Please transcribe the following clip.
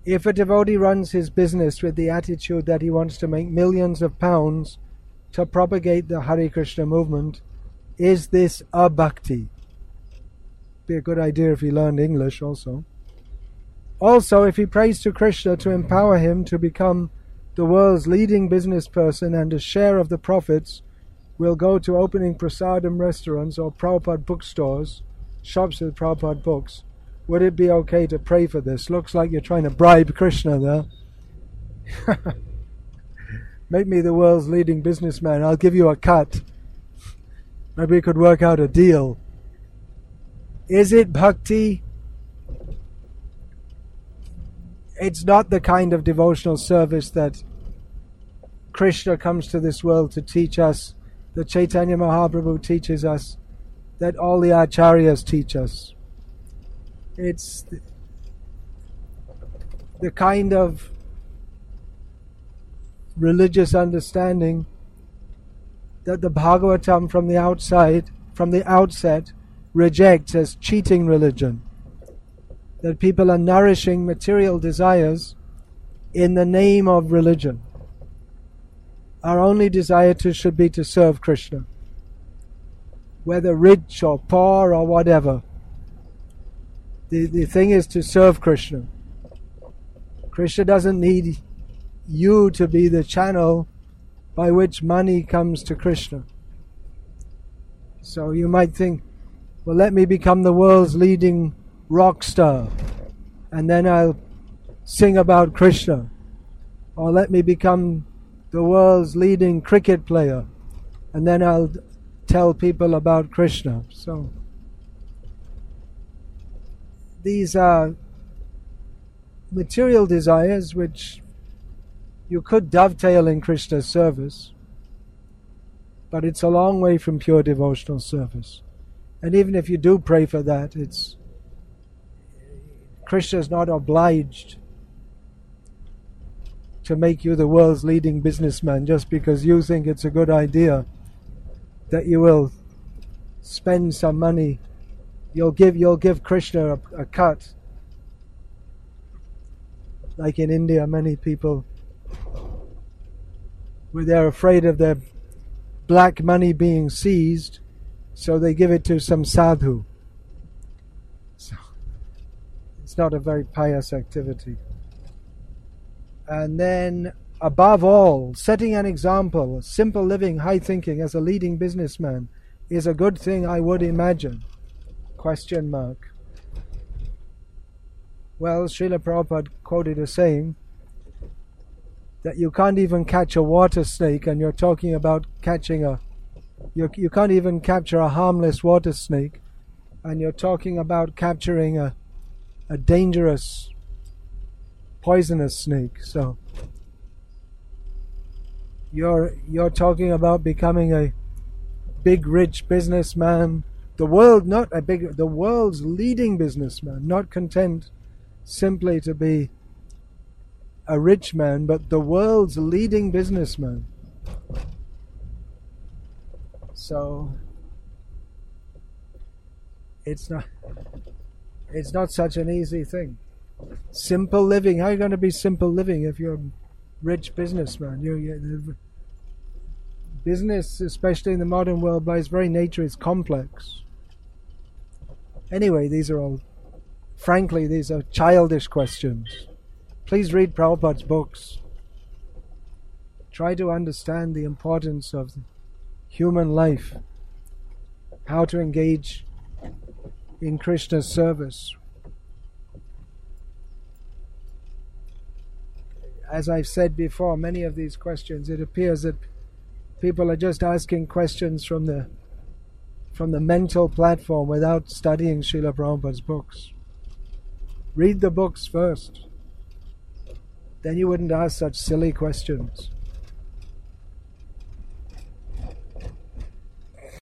If a devotee runs his business with the attitude that he wants to make millions of pounds to propagate the Hare Krishna movement, is this a bhakti? Be a good idea if he learned English also. Also, if he prays to Krishna to empower him to become the world's leading business person and a share of the profits will go to opening prasadam restaurants or Prabhupada bookstores, shops with Prabhupada books, would it be okay to pray for this? Looks like you're trying to bribe Krishna there. Make me the world's leading businessman. I'll give you a cut. Maybe we could work out a deal. Is it bhakti? It's not the kind of devotional service that Krishna comes to this world to teach us, that Chaitanya Mahaprabhu teaches us, that all the acharyas teach us. It's the kind of religious understanding that the Bhagavatam from the outset, rejects as cheating religion. That people are nourishing material desires in the name of religion. Our only desire should be to serve Krishna, whether rich or poor or whatever. The thing is to serve Krishna. Krishna doesn't need you to be the channel by which money comes to Krishna. So you might think, well, let me become the world's leading rock star and then I'll sing about Krishna. Or let me become the world's leading cricket player and then I'll tell people about Krishna. So these are material desires which you could dovetail in Krishna's service, but it's a long way from pure devotional service. And even if you do pray for that, Krishna's not obliged to make you the world's leading businessman just because you think it's a good idea that you will spend some money. You'll give Krishna a cut. Like in India, many people, where they're afraid of their black money being seized, so they give it to some sadhu. So it's not a very pious activity. And then, above all, setting an example, simple living, high thinking as a leading businessman is a good thing, I would imagine. ? Well, Srila Prabhupada quoted a saying that you can't even catch a water snake, and you're talking about catching you can't even capture a harmless water snake, and you're talking about capturing a dangerous, poisonous snake. So you're talking about becoming a big rich businessman, the world's leading businessman, not content simply to be a rich man, but the world's leading businessman. So it's not such an easy thing. Simple living. How are you going to be simple living if you're a rich businessman? Business, especially in the modern world, by its very nature, is complex. Anyway, these are childish questions. Please read Prabhupada's books. Try to understand the importance of human life, how to engage in Krishna's service. As I've said before, many of these questions, it appears that people are just asking questions from the mental platform without studying Srila Prabhupada's books. Read the books first. Then you wouldn't ask such silly questions.